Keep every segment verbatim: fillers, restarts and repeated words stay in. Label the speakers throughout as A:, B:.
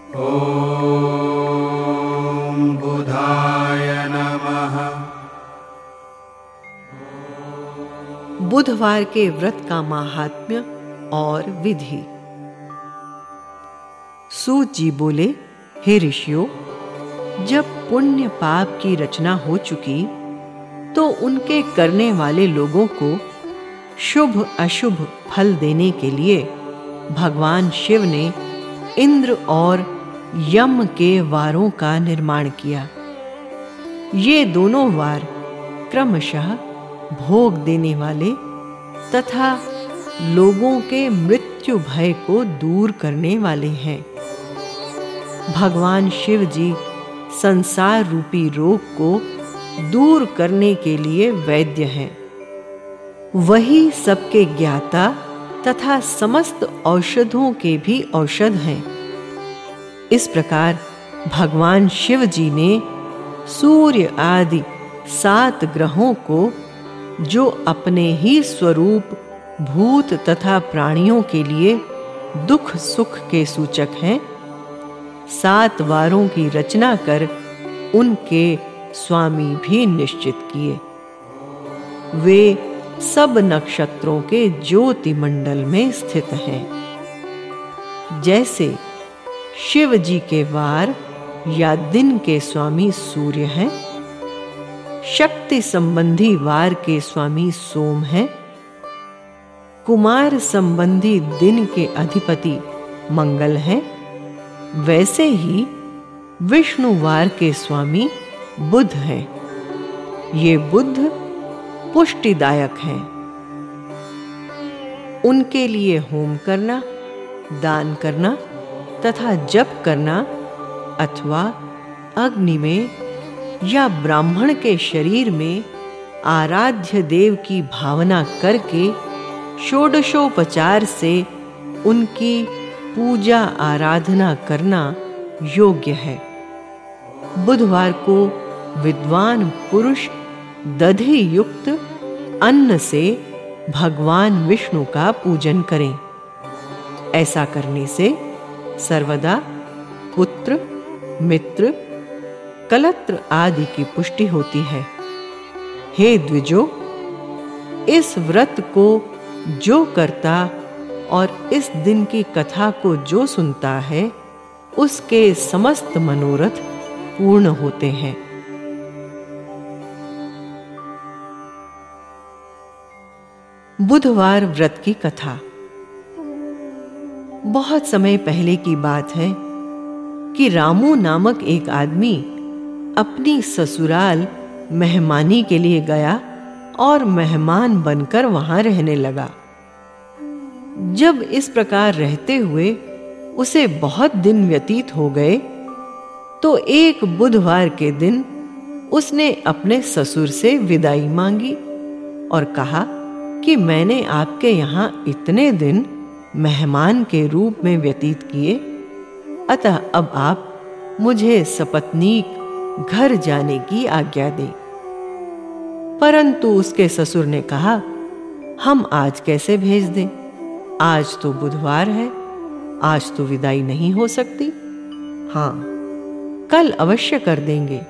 A: ओम बुधाय नमः।
B: बुधवार के व्रत का महात्म्य और विधि। सूत जी बोले, हे ऋषियों, जब पुण्य पाप की रचना हो चुकी तो उनके करने वाले लोगों को शुभ अशुभ फल देने के लिए भगवान शिव ने इंद्र और यम के वारों का निर्माण किया। ये दोनों वार क्रमशः भोग देने वाले तथा लोगों के मृत्यु भय को दूर करने वाले हैं। भगवान शिव जी संसार रूपी रोग को दूर करने के लिए वैद्य हैं। वही सबके ज्ञाता तथा समस्त औषधों के भी औषध हैं। इस प्रकार भगवान शिव जी ने सूर्य आदि सात ग्रहों को, जो अपने ही स्वरूप भूत तथा प्राणियों के लिए दुख सुख के सूचक हैं, सात वारों की रचना कर उनके स्वामी भी निश्चित किए। वे सब नक्षत्रों के ज्योतिमंडल में स्थित हैं। जैसे शिव जी के वार या दिन के स्वामी सूर्य हैं, शक्ति संबंधी वार के स्वामी सोम हैं, कुमार संबंधी दिन के अधिपति मंगल हैं, वैसे ही विष्णुवार के स्वामी बुध हैं। ये बुध पुष्टिदायक हैं। उनके लिए होम करना, दान करना तथा जप करना अथवा अग्नि में या ब्राह्मण के शरीर में आराध्य देव की भावना करके षोडशोपचार से उनकी पूजा आराधना करना योग्य है। बुधवार को विद्वान पुरुष दधि युक्त अन्न से भगवान विष्णु का पूजन करें। ऐसा करने से सर्वदा पुत्र, मित्र, कलत्र आदि की पुष्टि होती है। हे द्विजो, इस व्रत को जो करता और इस दिन की कथा को जो सुनता है, उसके समस्त मनोरथ पूर्ण होते हैं। बुधवार व्रत की कथा। बहुत समय पहले की बात है कि रामू नामक एक आदमी अपनी ससुराल मेहमानी के लिए गया और मेहमान बनकर वहां रहने लगा। जब इस प्रकार रहते हुए उसे बहुत दिन व्यतीत हो गए तो एक बुधवार के दिन उसने अपने ससुर से विदाई मांगी और कहा कि मैंने आपके यहाँ इतने दिन मेहमान के रूप में व्यतीत किए, अतः अब आप मुझे सपत्नीक घर जाने की आज्ञा दें। परंतु उसके ससुर ने कहा, हम आज कैसे भेज दें? आज तो बुधवार है, आज तो विदाई नहीं हो सकती। हाँ, कल अवश्य कर देंगे।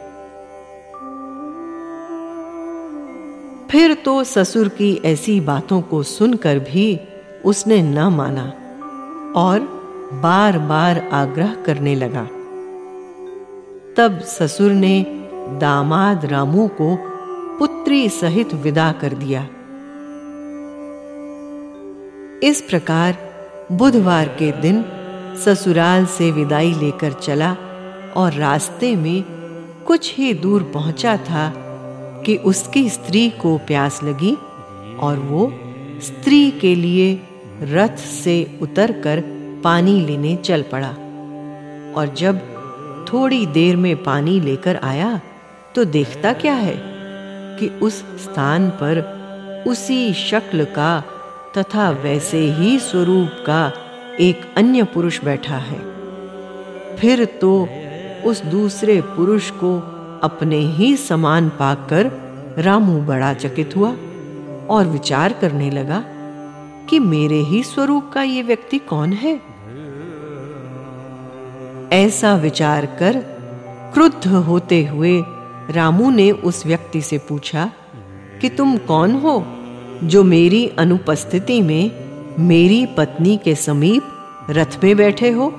B: फिर तो ससुर की ऐसी बातों को सुनकर भी उसने न माना और बार बार आग्रह करने लगा। तब ससुर ने दामाद रामू को पुत्री सहित विदा कर दिया। इस प्रकार बुधवार के दिन ससुराल से विदाई लेकर चला और रास्ते में कुछ ही दूर पहुंचा था कि उसकी स्त्री को प्यास लगी और वो स्त्री के लिए रथ से उतरकर पानी लेने चल पड़ा। और जब थोड़ी देर में पानी लेकर आया तो देखता क्या है कि उस स्थान पर उसी शक्ल का तथा वैसे ही स्वरूप का एक अन्य पुरुष बैठा है। फिर तो उस दूसरे पुरुष को अपने ही समान पाकर रामू बड़ा चकित हुआ और विचार करने लगा कि मेरे ही स्वरूप का ये व्यक्ति कौन है। ऐसा विचार कर क्रुद्ध होते हुए रामू ने उस व्यक्ति से पूछा कि तुम कौन हो जो मेरी अनुपस्थिति में मेरी पत्नी के समीप रथ में बैठे हो?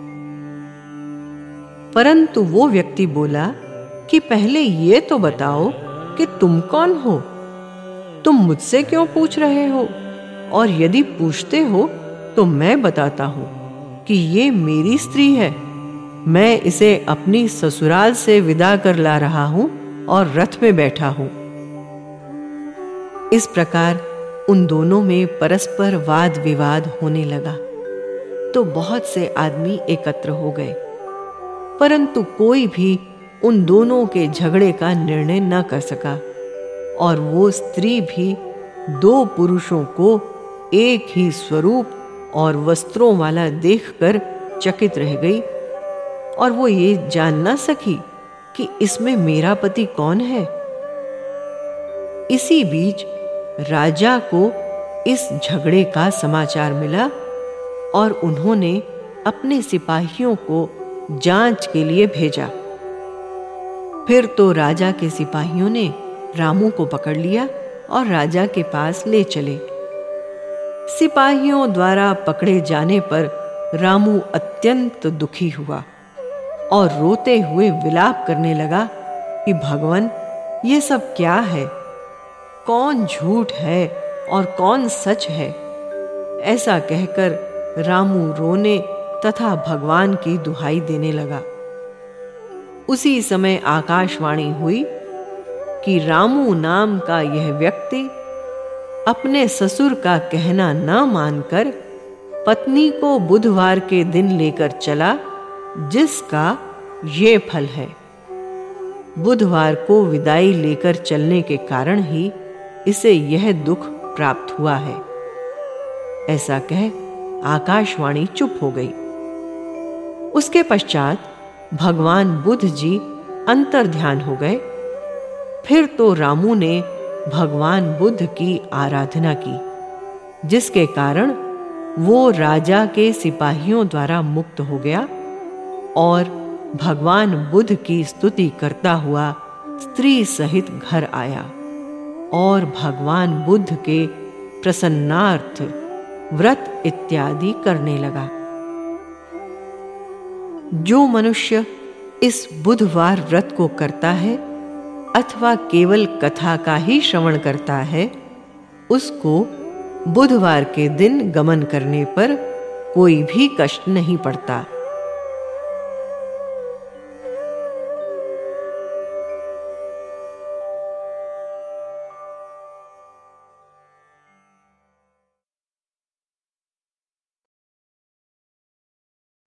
B: परंतु वो व्यक्ति बोला कि पहले ये तो बताओ कि तुम कौन हो? तुम मुझसे क्यों पूछ रहे हो? और यदि पूछते हो तो मैं बताता हूं कि ये मेरी स्त्री है। मैं इसे अपनी ससुराल से विदा कर ला रहा हूं और रथ में बैठा हूं। इस प्रकार उन दोनों में परस्पर वाद विवाद होने लगा तो बहुत से आदमी एकत्र हो गए, परंतु कोई भी उन दोनों के झगड़े का निर्णय न कर सका और वो स्त्री भी दो पुरुषों को एक ही स्वरूप और वस्त्रों वाला देखकर चकित रह गई और वो ये जान न सकी कि इसमें मेरा पति कौन है। इसी बीच राजा को इस झगड़े का समाचार मिला और उन्होंने अपने सिपाहियों को जांच के लिए भेजा। फिर तो राजा के सिपाहियों ने रामू को पकड़ लिया और राजा के पास ले चले। सिपाहियों द्वारा पकड़े जाने पर रामू अत्यंत दुखी हुआ और रोते हुए विलाप करने लगा कि भगवान, ये सब क्या है? कौन झूठ है और कौन सच है? ऐसा कहकर रामू रोने तथा भगवान की दुहाई देने लगा। उसी समय आकाशवाणी हुई कि रामू नाम का यह व्यक्ति अपने ससुर का कहना न मानकर पत्नी को बुधवार के दिन लेकर चला, जिसका ये फल है। बुधवार को विदाई लेकर चलने के कारण ही इसे यह दुख प्राप्त हुआ है। ऐसा कह आकाशवाणी चुप हो गई। उसके पश्चात भगवान बुद्ध जी अंतर्ध्यान हो गए। फिर तो रामू ने भगवान बुद्ध की आराधना की, जिसके कारण वो राजा के सिपाहियों द्वारा मुक्त हो गया और भगवान बुद्ध की स्तुति करता हुआ स्त्री सहित घर आया और भगवान बुद्ध के प्रसन्नार्थ व्रत इत्यादि करने लगा। जो मनुष्य इस बुधवार व्रत को करता है अथवा केवल कथा का ही श्रवण करता है, उसको बुधवार के दिन गमन करने पर कोई भी कष्ट नहीं पड़ता।